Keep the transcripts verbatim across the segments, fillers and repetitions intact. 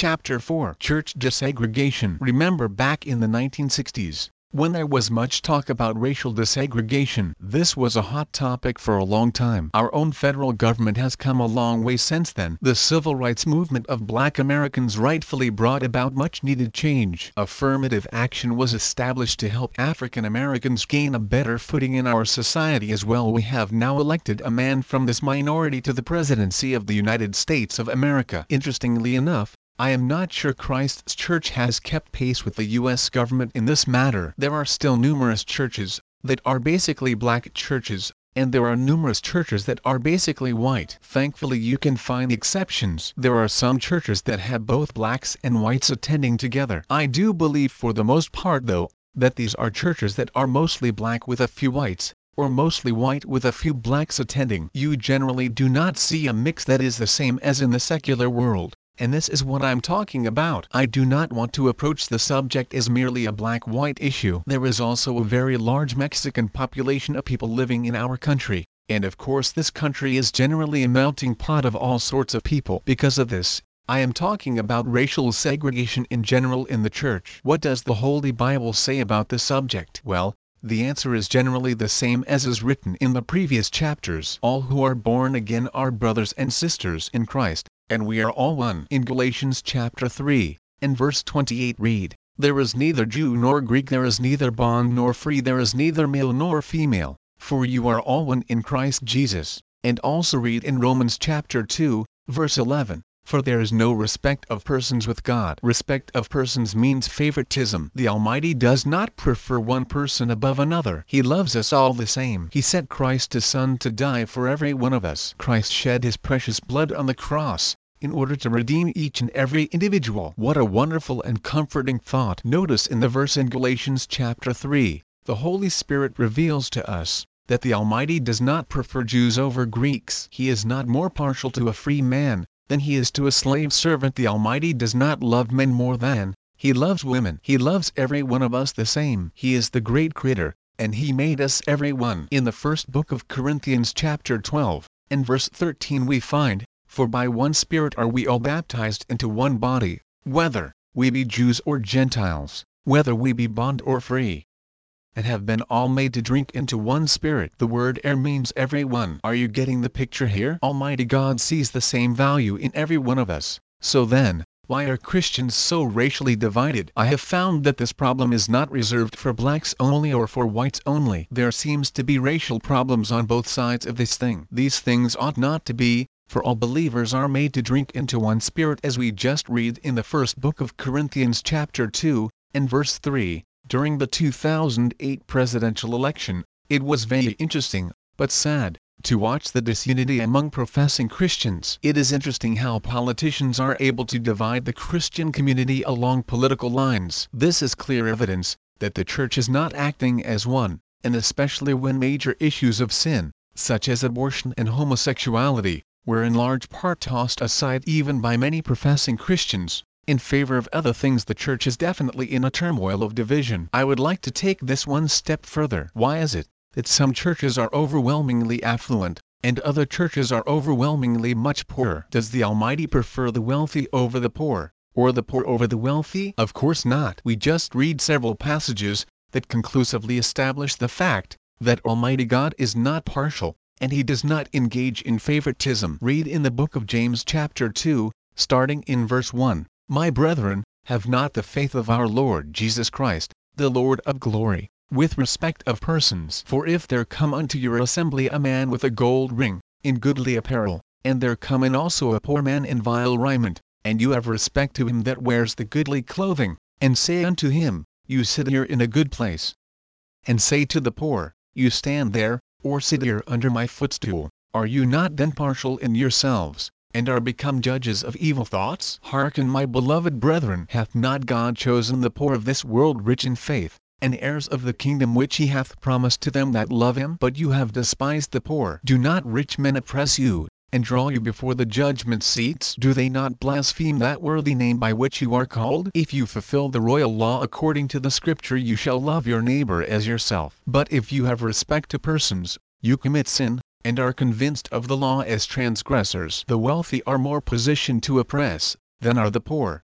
Chapter four. Church Desegregation. Remember back in the nineteen sixties, when there was much talk about racial desegregation. This was a hot topic for a long time. Our own federal government has come a long way since then. The civil rights movement of black Americans rightfully brought about much needed change. Affirmative action was established to help African Americans gain a better footing in our society as well. We have now elected a man from this minority to the presidency of the United States of America. Interestingly enough, I am not sure Christ's Church has kept pace with the U S government in this matter. There are still numerous churches that are basically black churches, and there are numerous churches that are basically white. Thankfully you can find exceptions. There are some churches that have both blacks and whites attending together. I do believe for the most part though, that these are churches that are mostly black with a few whites, or mostly white with a few blacks attending. You generally do not see a mix that is the same as in the secular world. And this is what I'm talking about. I do not want to approach the subject as merely a black-white issue. There is also a very large Mexican population of people living in our country, and of course this country is generally a melting pot of all sorts of people. Because of this, I am talking about racial segregation in general in the church. What does the Holy Bible say about this subject? Well, the answer is generally the same as is written in the previous chapters. All who are born again are brothers and sisters in Christ, and we are all one. In Galatians chapter three, and verse twenty-eight read, "There is neither Jew nor Greek, there is neither bond nor free, there is neither male nor female, for you are all one in Christ Jesus." And also read in Romans chapter two, verse eleven, "For there is no respect of persons with God." Respect of persons means favoritism. The Almighty does not prefer one person above another. He loves us all the same. He sent Christ His Son to die for every one of us. Christ shed His precious blood on the cross, in order to redeem each and every individual. What a wonderful and comforting thought. Notice in the verse in Galatians chapter three, the Holy Spirit reveals to us that the Almighty does not prefer Jews over Greeks. He is not more partial to a free man than He is to a slave servant. The Almighty does not love men more than He loves women. He loves every one of us the same. He is the great Creator, and He made us every one. In the first book of Corinthians chapter twelve, and verse thirteen we find, "For by one Spirit are we all baptized into one body, whether we be Jews or Gentiles, whether we be bond or free, and have been all made to drink into one Spirit." The word "er" means every one. Are you getting the picture here? Almighty God sees the same value in every one of us. So then, why are Christians so racially divided? I have found that this problem is not reserved for blacks only or for whites only. There seems to be racial problems on both sides of this thing. These things ought not to be, for all believers are made to drink into one Spirit, as we just read in the first book of Corinthians chapter two, and verse three. During the two thousand eight presidential election, it was very interesting, but sad, to watch the disunity among professing Christians. It is interesting how politicians are able to divide the Christian community along political lines. This is clear evidence that the church is not acting as one, and especially when major issues of sin, such as abortion and homosexuality, were in large part tossed aside even by many professing Christians, in favor of other things. The church is definitely in a turmoil of division. I would like to take this one step further. Why is it that some churches are overwhelmingly affluent, and other churches are overwhelmingly much poorer? Does the Almighty prefer the wealthy over the poor, or the poor over the wealthy? Of course not. We just read several passages that conclusively establish the fact that Almighty God is not partial, and He does not engage in favoritism. Read in the book of James chapter two, starting in verse one, "My brethren, have not the faith of our Lord Jesus Christ, the Lord of glory, with respect of persons. For if there come unto your assembly a man with a gold ring, in goodly apparel, and there come in also a poor man in vile raiment, and you have respect to him that wears the goodly clothing, and say unto him, You sit here in a good place, and say to the poor, You stand there, or sit here under my footstool, are you not then partial in yourselves, and are become judges of evil thoughts? Hearken, my beloved brethren, hath not God chosen the poor of this world rich in faith, and heirs of the kingdom which He hath promised to them that love Him? But you have despised the poor. Do not rich men oppress you, and draw you before the judgment seats? Do they not blaspheme that worthy name by which you are called? If you fulfill the royal law according to the Scripture, you shall love your neighbor as yourself. But if you have respect to persons, you commit sin, and are convinced of the law as transgressors. The wealthy are more positioned to oppress than are the poor,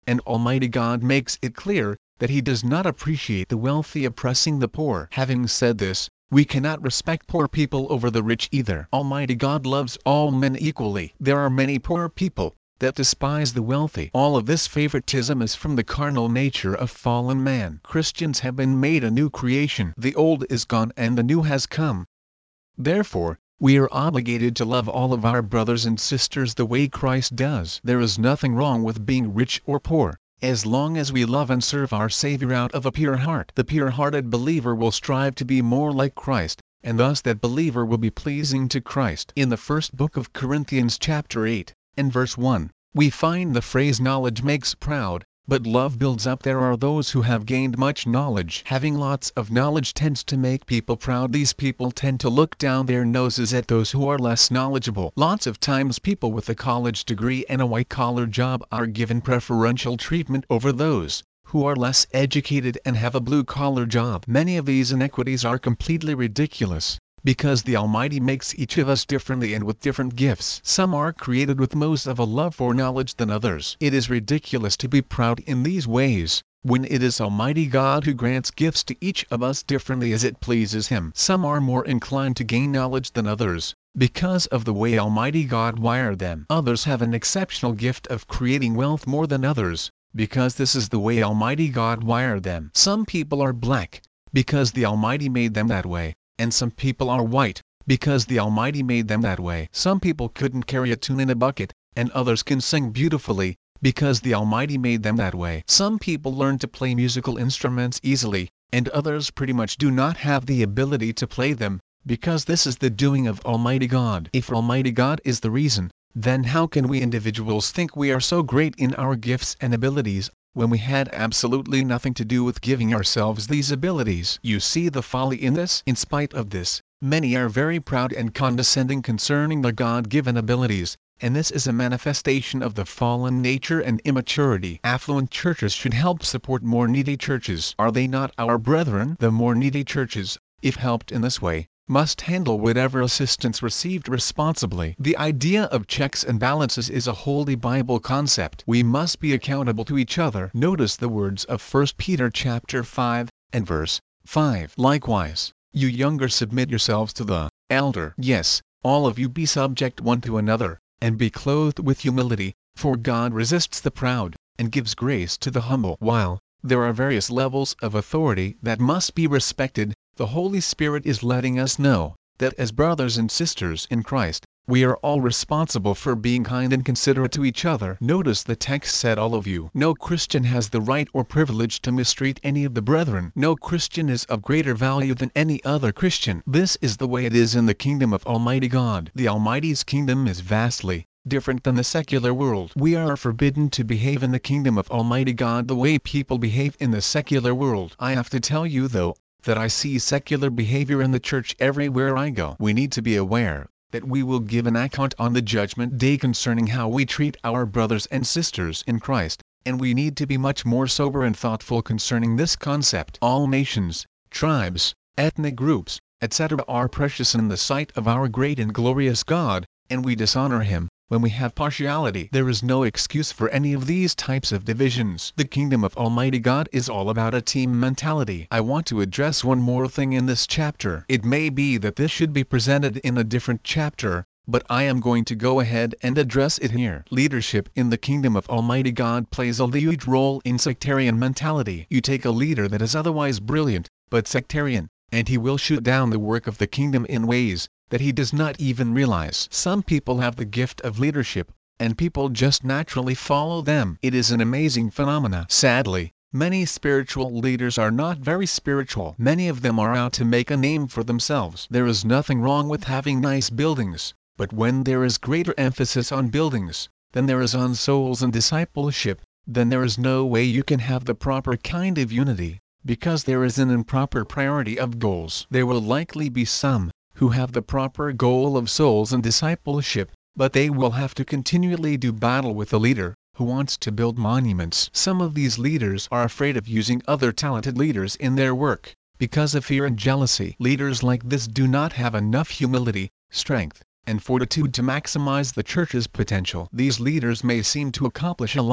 and Almighty God makes it clear that He does not appreciate the wealthy oppressing the poor. Having said this, we cannot respect poor people over the rich either. Almighty God loves all men equally. There are many poor people that despise the wealthy. All of this favoritism is from the carnal nature of fallen man. Christians have been made a new creation. The old is gone and the new has come. Therefore, we are obligated to love all of our brothers and sisters the way Christ does. There is nothing wrong with being rich or poor, as long as we love and serve our Savior out of a pure heart. The pure-hearted believer will strive to be more like Christ, and thus that believer will be pleasing to Christ. In the first book of Corinthians chapter eight, and verse one, we find the phrase knowledge makes proud, but love builds up. There are those who have gained much knowledge. Having lots of knowledge tends to make people proud. These people tend to look down their noses at those who are less knowledgeable. Lots of times people with a college degree and a white-collar job are given preferential treatment over those who are less educated and have a blue-collar job. Many of these inequities are completely ridiculous, because the Almighty makes each of us differently and with different gifts. Some are created with most of a love for knowledge than others. It is ridiculous to be proud in these ways, when it is Almighty God who grants gifts to each of us differently as it pleases Him. Some are more inclined to gain knowledge than others, because of the way Almighty God wired them. Others have an exceptional gift of creating wealth more than others, because this is the way Almighty God wired them. Some people are black, because the Almighty made them that way, and some people are white, because the Almighty made them that way. Some people couldn't carry a tune in a bucket, and others can sing beautifully, because the Almighty made them that way. Some people learn to play musical instruments easily, and others pretty much do not have the ability to play them, because this is the doing of Almighty God. If Almighty God is the reason, then how can we individuals think we are so great in our gifts and abilities, when we had absolutely nothing to do with giving ourselves these abilities? You see the folly in this? In spite of this, many are very proud and condescending concerning their God-given abilities, and this is a manifestation of the fallen nature and immaturity. Affluent churches should help support more needy churches. Are they not our brethren? The more needy churches, if helped in this way, must handle whatever assistance received responsibly. The idea of checks and balances is a holy Bible concept. We must be accountable to each other. Notice the words of First Peter chapter five, and verse five. Likewise, you younger, submit yourselves to the elder. Yes, all of you be subject one to another, and be clothed with humility, for God resists the proud, and gives grace to the humble. While there are various levels of authority that must be respected, the Holy Spirit is letting us know that as brothers and sisters in Christ, we are all responsible for being kind and considerate to each other. Notice the text said all of you. No Christian has the right or privilege to mistreat any of the brethren. No Christian is of greater value than any other Christian. This is the way it is in the kingdom of Almighty God. The Almighty's kingdom is vastly different than the secular world. We are forbidden to behave in the kingdom of Almighty God the way people behave in the secular world. I have to tell you though, that I see secular behavior in the church everywhere I go. We need to be aware that we will give an account on the judgment day concerning how we treat our brothers and sisters in Christ, and we need to be much more sober and thoughtful concerning this concept. All nations, tribes, ethnic groups, et cetera are precious in the sight of our great and glorious God, and we dishonor Him when we have partiality. There is no excuse for any of these types of divisions. The kingdom of Almighty God is all about a team mentality. I want to address one more thing in this chapter. It may be that this should be presented in a different chapter, but I am going to go ahead and address it here. Leadership in the kingdom of Almighty God plays a huge role in sectarian mentality. You take a leader that is otherwise brilliant, but sectarian, and he will shoot down the work of the kingdom in ways that he does not even realize. Some people have the gift of leadership, and people just naturally follow them. It is an amazing phenomena. Sadly, many spiritual leaders are not very spiritual. Many of them are out to make a name for themselves. There is nothing wrong with having nice buildings, but when there is greater emphasis on buildings than there is on souls and discipleship, then there is no way you can have the proper kind of unity, because there is an improper priority of goals. There will likely be some who have the proper goal of souls and discipleship, but they will have to continually do battle with a leader who wants to build monuments. Some of these leaders are afraid of using other talented leaders in their work, because of fear and jealousy. Leaders like this do not have enough humility, strength, and fortitude to maximize the church's potential. These leaders may seem to accomplish a lot,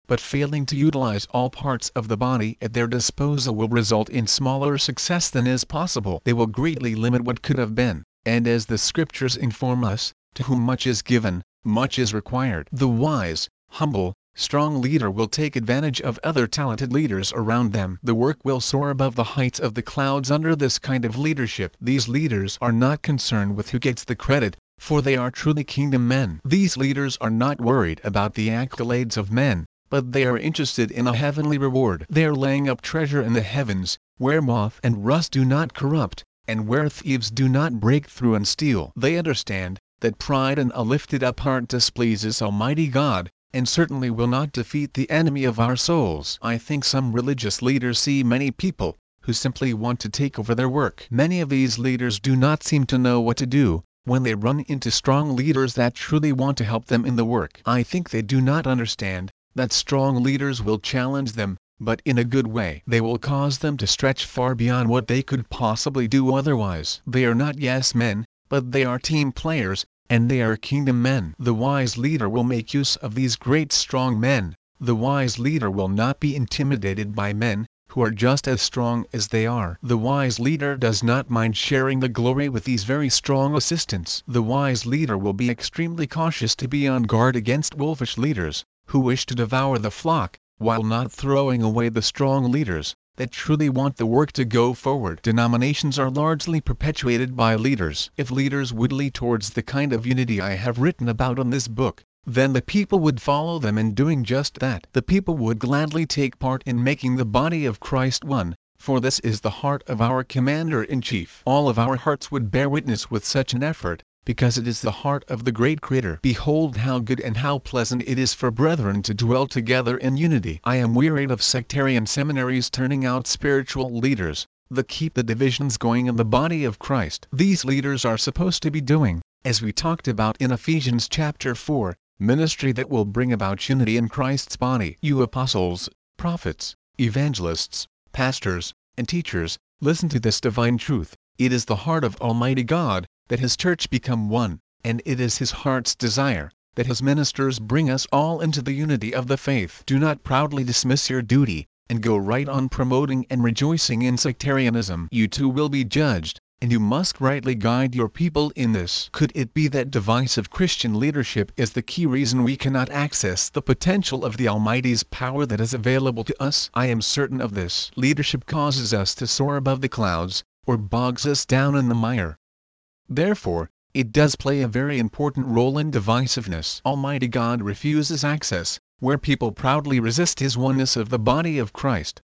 but failing to utilize all parts of the body at their disposal will result in smaller success than is possible. They will greatly limit what could have been, and as the scriptures inform us, to whom much is given, much is required. The wise, humble, strong leader will take advantage of other talented leaders around them. The work will soar above the heights of the clouds under this kind of leadership. These leaders are not concerned with who gets the credit, for they are truly kingdom men. These leaders are not worried about the accolades of men, but they are interested in a heavenly reward. They are laying up treasure in the heavens, where moth and rust do not corrupt, and where thieves do not break through and steal. They understand that pride and a lifted up heart displeases Almighty God, and certainly will not defeat the enemy of our souls. I think some religious leaders see many people who simply want to take over their work. Many of these leaders do not seem to know what to do when they run into strong leaders that truly want to help them in the work. I think they do not understand that strong leaders will challenge them, but in a good way. They will cause them to stretch far beyond what they could possibly do otherwise. They are not yes men, but they are team players, and they are kingdom men. The wise leader will make use of these great strong men. The wise leader will not be intimidated by men who are just as strong as they are. The wise leader does not mind sharing the glory with these very strong assistants. The wise leader will be extremely cautious to be on guard against wolfish leaders who wish to devour the flock, while not throwing away the strong leaders that truly want the work to go forward. Denominations are largely perpetuated by leaders. If leaders would lead towards the kind of unity I have written about in this book, then the people would follow them in doing just that. The people would gladly take part in making the body of Christ one, for this is the heart of our Commander-in-Chief. All of our hearts would bear witness with such an effort, because it is the heart of the great Creator. Behold how good and how pleasant it is for brethren to dwell together in unity. I am wearied of sectarian seminaries turning out spiritual leaders that keep the divisions going in the body of Christ. These leaders are supposed to be doing, as we talked about in Ephesians chapter four, ministry that will bring about unity in Christ's body. You apostles, prophets, evangelists, pastors, and teachers, listen to this divine truth. It is the heart of Almighty God that His church become one, and it is His heart's desire that His ministers bring us all into the unity of the faith. Do not proudly dismiss your duty, and go right on promoting and rejoicing in sectarianism. You too will be judged, and you must rightly guide your people in this. Could it be that divisive Christian leadership is the key reason we cannot access the potential of the Almighty's power that is available to us? I am certain of this. Leadership causes us to soar above the clouds, or bogs us down in the mire. Therefore, it does play a very important role in divisiveness. Almighty God refuses access where people proudly resist His oneness of the body of Christ.